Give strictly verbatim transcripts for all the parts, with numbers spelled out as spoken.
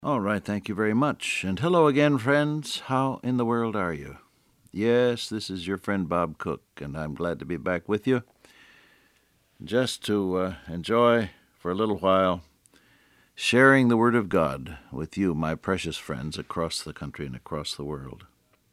All right, thank you very much. And hello again, friends. How in the world are you? Yes, this is your friend Bob Cook, and I'm glad to be back with you just to uh, enjoy for a little while sharing the Word of God with you, my precious friends, across the country and across the world.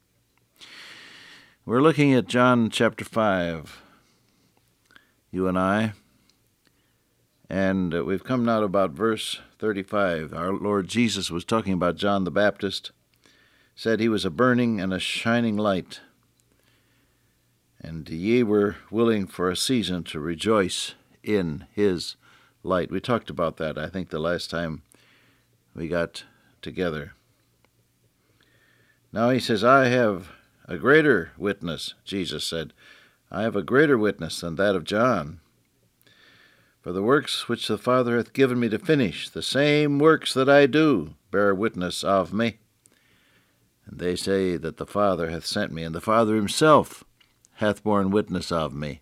We're looking at John chapter five, you and I, and uh, we've come now to about verse thirty-five. Our Lord Jesus was talking about John the Baptist, said he was a burning and a shining light, and ye were willing for a season to rejoice in his light. We talked about that, I think, the last time we got together. Now he says, I have a greater witness, Jesus said. I have a greater witness than that of John. For the works which the Father hath given me to finish, the same works that I do, bear witness of me. And they say that the Father hath sent me, and the Father himself hath borne witness of me.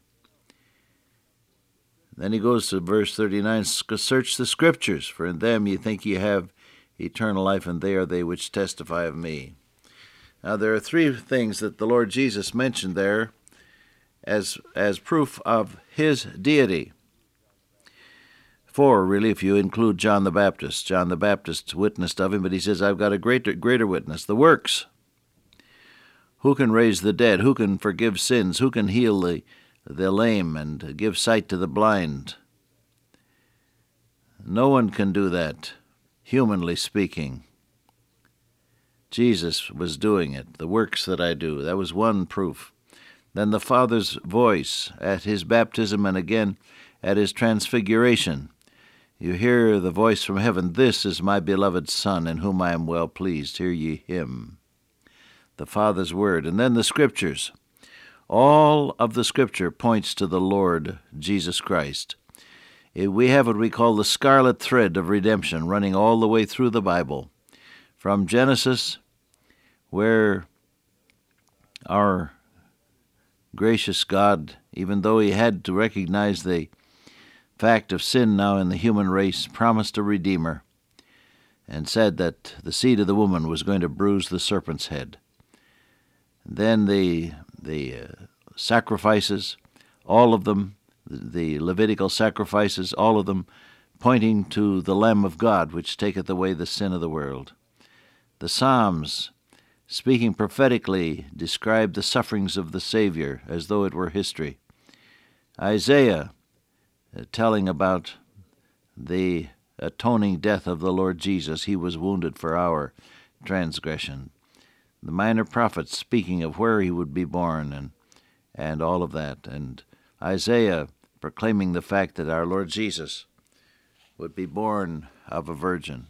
Then he goes to verse thirty-nine, Search the Scriptures, for in them ye think ye have eternal life, and they are they which testify of me. Now there are three things that the Lord Jesus mentioned there as, as proof of his deity. Four, really, if you include John the Baptist. John the Baptist witnessed of him, but he says, I've got a greater, greater witness, the works. Who can raise the dead? Who can forgive sins? Who can heal the, the lame and give sight to the blind? No one can do that, humanly speaking. Jesus was doing it, the works that I do. That was one proof. Then the Father's voice at his baptism and again at his transfiguration. You hear the voice from heaven, This is my beloved Son, in whom I am well pleased. Hear ye him. The Father's word. And then the Scriptures. All of the Scripture points to the Lord Jesus Christ. We have what we call the scarlet thread of redemption running all the way through the Bible. From Genesis, where our gracious God, even though he had to recognize the fact of sin now in the human race, promised a Redeemer, and said that the seed of the woman was going to bruise the serpent's head. Then the the uh, sacrifices, all of them, the Levitical sacrifices, all of them pointing to the Lamb of God, which taketh away the sin of the world. The Psalms, speaking prophetically, describe the sufferings of the Savior as though it were history. Isaiah, uh, telling about the atoning death of the Lord Jesus, he was wounded for our transgression. The minor prophets speaking of where he would be born and and all of that. And Isaiah proclaiming the fact that our Lord Jesus would be born of a virgin.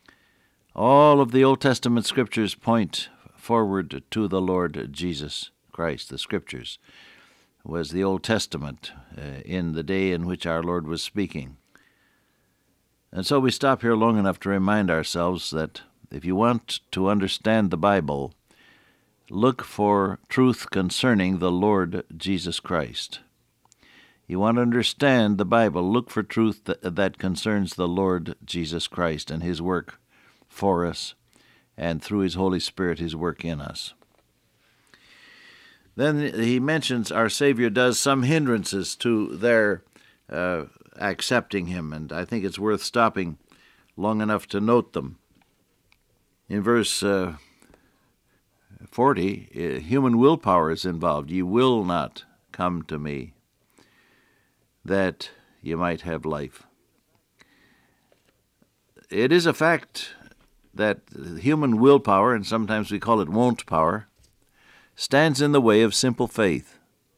All of the Old Testament Scriptures point forward to the Lord Jesus Christ. The Scriptures was the Old Testament uh, in the day in which our Lord was speaking. And so we stop here long enough to remind ourselves that if you want to understand the Bible, look for truth concerning the Lord Jesus Christ. You want to understand the Bible, look for truth that, that concerns the Lord Jesus Christ and his work for us, and through his Holy Spirit, his work in us. Then he mentions our Savior does some hindrances to their uh, accepting him, and I think it's worth stopping long enough to note them. In verse uh, forty, uh, human willpower is involved. Ye will not come to me, that ye might have life. It is a fact that human willpower, and sometimes we call it won't power, stands in the way of simple faith.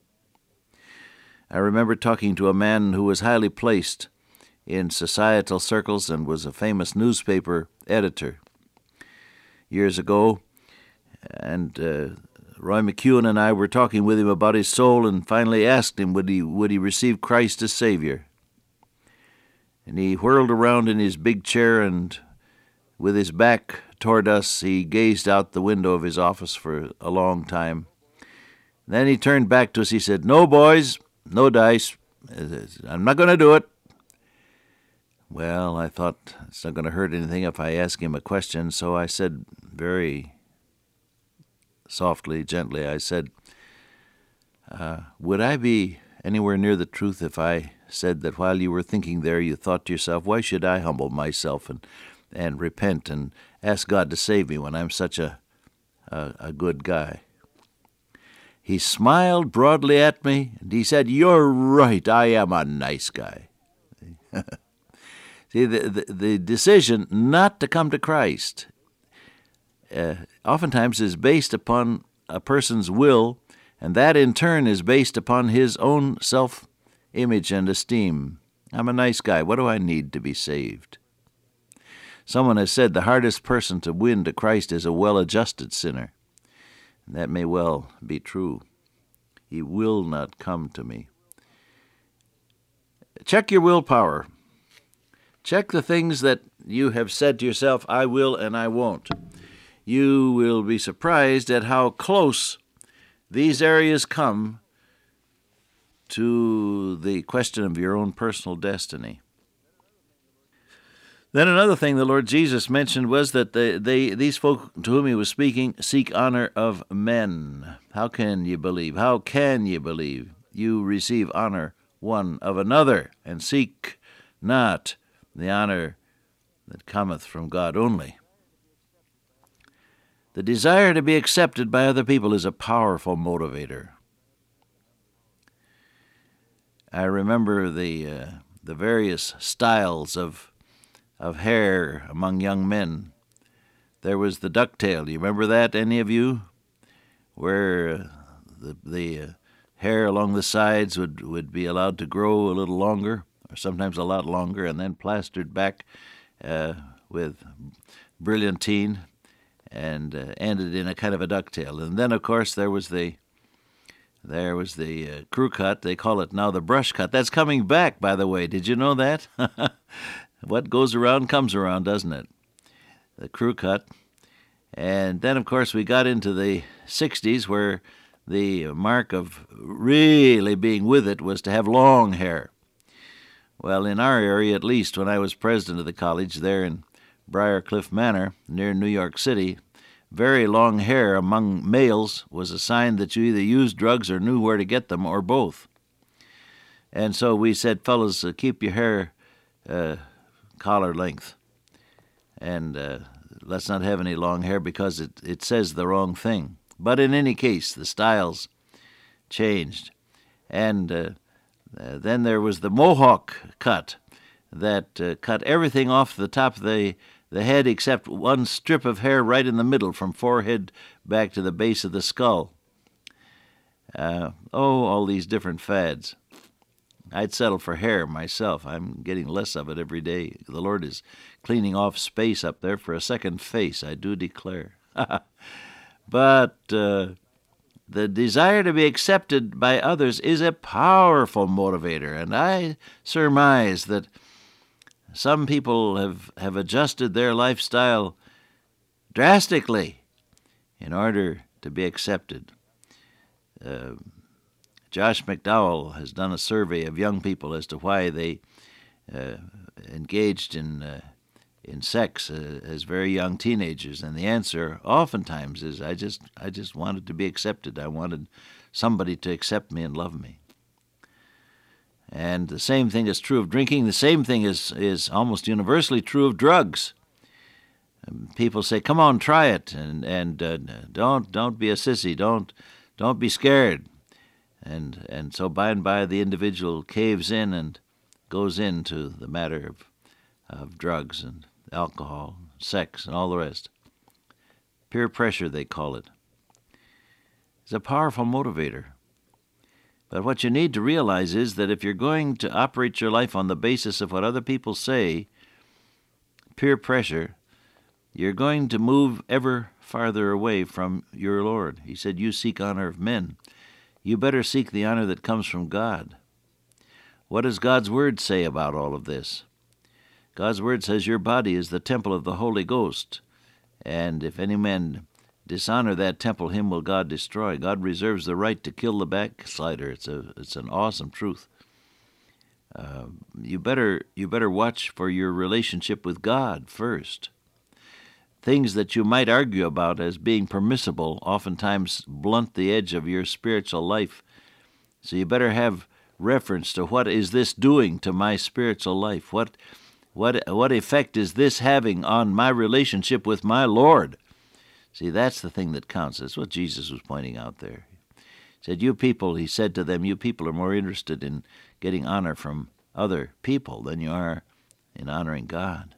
I remember talking to a man who was highly placed in societal circles and was a famous newspaper editor years ago, and uh, Roy McEwen and I were talking with him about his soul and finally asked him would he would he receive Christ as Savior. And he whirled around in his big chair, and with his back toward us, he gazed out the window of his office for a long time. Then he turned back to us. He said, "No, boys, no dice. I'm not going to do it." Well, I thought it's not going to hurt anything if I ask him a question, so I said very softly, gently, I said, uh, would I be anywhere near the truth if I said that while you were thinking there, you thought to yourself, why should I humble myself and, and repent and ask God to save me when I'm such a, a, a good guy? He smiled broadly at me, and he said, you're right, I am a nice guy. See, the, the, the decision not to come to Christ uh, oftentimes is based upon a person's will, and that in turn is based upon his own self-image and esteem. I'm a nice guy. What do I need to be saved? Someone has said the hardest person to win to Christ is a well-adjusted sinner. And that may well be true. He will not come to me. Check your willpower. Check the things that you have said to yourself, I will and I won't. You will be surprised at how close these areas come to the question of your own personal destiny. Then another thing the Lord Jesus mentioned was that they, they, these folk to whom he was speaking seek honor of men. How can you believe? How can you believe? You receive honor one of another, and seek not the honor that cometh from God only. The desire to be accepted by other people is a powerful motivator. I remember the uh, the various styles of of hair among young men. There was the ducktail. Do you remember that, any of you? Where uh, the the uh, hair along the sides would, would be allowed to grow a little longer, or sometimes a lot longer, and then plastered back uh, with brilliantine and uh, ended in a kind of a ducktail. And then, of course, there was the there was the uh, crew cut. They call it now the brush cut. That's coming back, by the way. Did you know that? What goes around comes around, doesn't it? The crew cut. And then, of course, we got into the sixties where the mark of really being with it was to have long hair. Well, in our area, at least, when I was president of the college there in Briarcliff Manor near New York City, very long hair among males was a sign that you either used drugs or knew where to get them, or both. And so we said, fellas, uh, keep your hair uh, collar length, and uh, let's not have any long hair because it, it says the wrong thing. But in any case, the styles changed. And uh, uh, then there was the mohawk cut that uh, cut everything off the top of the, the head except one strip of hair right in the middle from forehead back to the base of the skull. Uh, oh, all these different fads. I'd settle for hair myself. I'm getting less of it every day. The Lord is cleaning off space up there for a second face, I do declare. But uh, the desire to be accepted by others is a powerful motivator, and I surmise that some people have, have adjusted their lifestyle drastically in order to be accepted. Uh, Josh McDowell has done a survey of young people as to why they uh, engaged in uh, in sex uh, as very young teenagers, and the answer oftentimes is, I just I just wanted to be accepted. I wanted somebody to accept me and love me. And the same thing is true of drinking. The same thing is, is almost universally true of drugs. Um, people say, come on, try it, and, and uh, don't don't be a sissy. Don't don't be scared. And and so by and by the individual caves in and goes into the matter of, of drugs and alcohol, sex, and all the rest. Peer pressure, they call it. It's a powerful motivator. But what you need to realize is that if you're going to operate your life on the basis of what other people say, peer pressure, you're going to move ever farther away from your Lord. He said, you seek honor of men. You better seek the honor that comes from God. What does God's Word say about all of this? God's Word says your body is the temple of the Holy Ghost, and if any man dishonor that temple, him will God destroy. God reserves the right to kill the backslider. It's a it's an awesome truth. Uh, you better you better watch for your relationship with God first. Things that you might argue about as being permissible oftentimes blunt the edge of your spiritual life. So you better have reference to what is this doing to my spiritual life? What what what effect is this having on my relationship with my Lord? See, that's the thing that counts. That's what Jesus was pointing out there. He said, you people, he said to them, you people are more interested in getting honor from other people than you are in honoring God.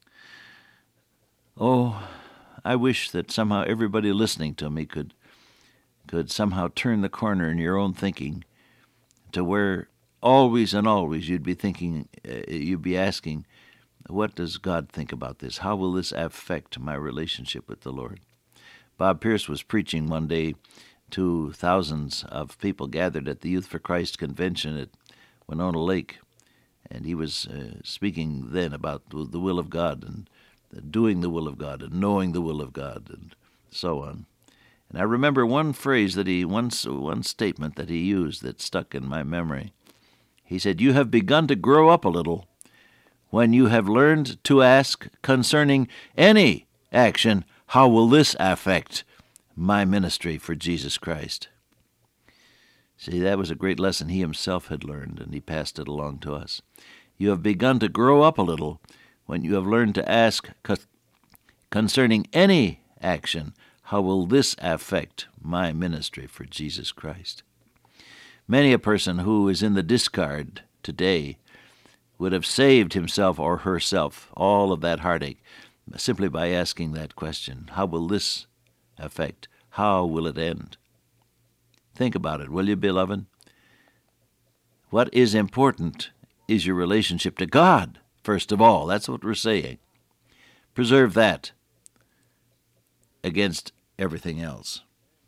Oh, I wish that somehow everybody listening to me could could somehow turn the corner in your own thinking to where always and always you'd be thinking, uh, you'd be asking, what does God think about this? How will this affect my relationship with the Lord? Bob Pierce was preaching one day to thousands of people gathered at the Youth for Christ convention at Winona Lake, and he was uh, speaking then about the will of God and doing the will of God and knowing the will of God and so on. And I remember one phrase that he, one, one statement that he used that stuck in my memory. He said, you have begun to grow up a little when you have learned to ask concerning any action, how will this affect my ministry for Jesus Christ? See, that was a great lesson he himself had learned, and he passed it along to us. You have begun to grow up a little when you have learned to ask concerning any action, how will this affect my ministry for Jesus Christ? Many a person who is in the discard today would have saved himself or herself all of that heartache simply by asking that question, how will this affect? How will it end? Think about it, will you, beloved? What is important is your relationship to God, first of all. That's what we're saying. Preserve that against everything else.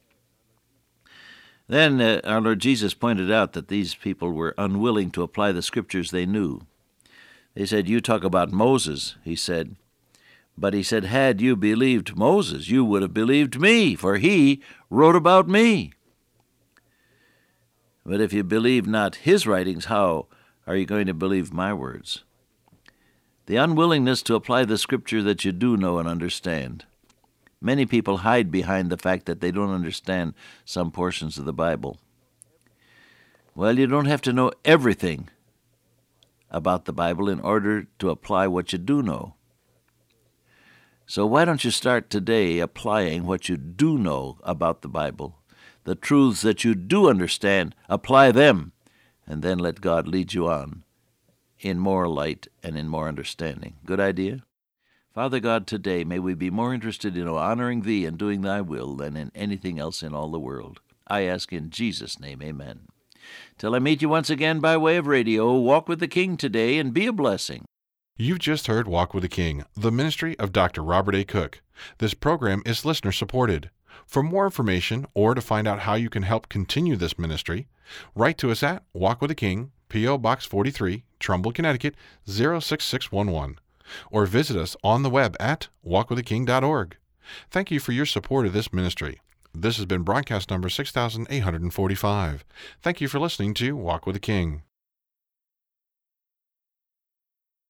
Then uh, our Lord Jesus pointed out that these people were unwilling to apply the scriptures they knew. They said, you talk about Moses, he said. But he said, had you believed Moses, you would have believed me, for he wrote about me. But if you believe not his writings, how are you going to believe my words? The unwillingness to apply the scripture that you do know and understand. Many people hide behind the fact that they don't understand some portions of the Bible. Well, you don't have to know everything about the Bible in order to apply what you do know. So why don't you start today applying what you do know about the Bible, the truths that you do understand, apply them, and then let God lead you on in more light and in more understanding. Good idea? Father God, today may we be more interested in honoring Thee and doing Thy will than in anything else in all the world. I ask in Jesus' name, amen. Till I meet you once again by way of radio, walk with the King today and be a blessing. You've just heard Walk with the King, the ministry of Doctor Robert A. Cook. This program is listener-supported. For more information or to find out how you can help continue this ministry, write to us at Walk with the King, P O. Box forty-three, Trumbull, Connecticut, zero six six one one, or visit us on the web at walk with the king dot org. Thank you for your support of this ministry. This has been broadcast number six thousand eight hundred forty-five. Thank you for listening to Walk with the King.